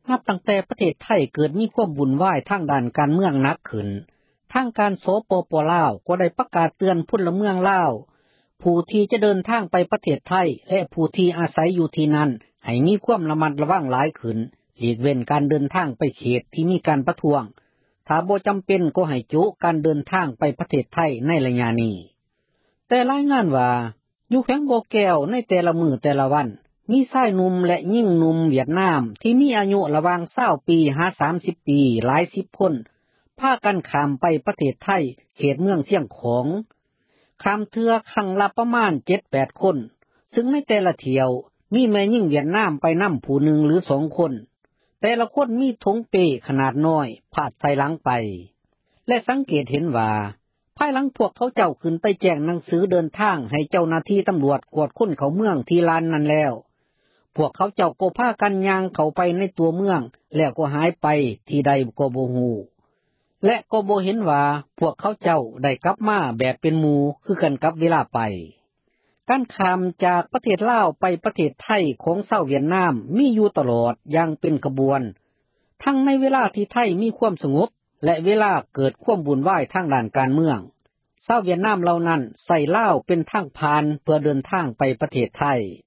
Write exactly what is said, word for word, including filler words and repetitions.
นับตั้งแต่ประเทศไทยเกิดมีความวุ่นวายทางด้านการเมืองหนักขึ้นทางการสปป.ลาวก็ได้ประกาศเตือนพลเมืองลาวผู้ที่จะเดินทางไปประเทศไทยและผู้ที่อาศัยอยู่ที่นั้นให้มีความระมัดระวังหลายขึ้นหลีกเว้นการเดินทางไปเขตที่มีการประท้วงถ้าบ่จำเป็นก็ให้จุการเดินทางไปประเทศไทยในระยะนี้แต่รายงานว่าอยู่แขวงบ่อแก้วในแต่ละมื้อแต่ละวันมีชายหนุ่มและหญิงหนุ่มเวียดนามที่มีอายุระหว่างยี่สิบปีหาสามสิบปีหลายสิบคนพากันข้ามไปประเทศไทยเขตเมืองเชียงของข้ามเทื่อครั้งละประมาณ เจ็ดแปด คนซึ่งในแต่ละเที่ยวมีแม่หญิงเวียดนามไปนำผู้หนึ่งหรือสองคนแต่ละคนมีถุงเป้ขนาดน้อยพาดใส่หลังไปและสังเกตเห็นว่าภายหลังพวกเขาเจ้าขึ้นไปแจ้งหนังสือเดินทางให้เจ้าหน้าที่ตำรวจกวดค้นเข้าเมืองที่ลานนั้นแล้วพวกเขาเจ้าก็พากันย่างเข้าไปในตัวเมืองแล้วก็หายไปที่ใดก็บ่ฮู้และก็บ่เห็นว่าพวกเขาเจ้าได้กลับมาแบบเป็นหมู่คือกันกับเวลาไปการข้ามจากประเทศลาวไปประเทศไทยของชาวเวียดนามมีอยู่ตลอดอย่างเป็นขบวนทั้งในเวลาที่ไทยมีความสงบและเวลาเกิดความวุ่นวายทางด้านการเมืองชาวเวียดนามเหล่านั้นใช้ลาวเป็นทางผ่านเพื่อเดินทางไปประเทศไทย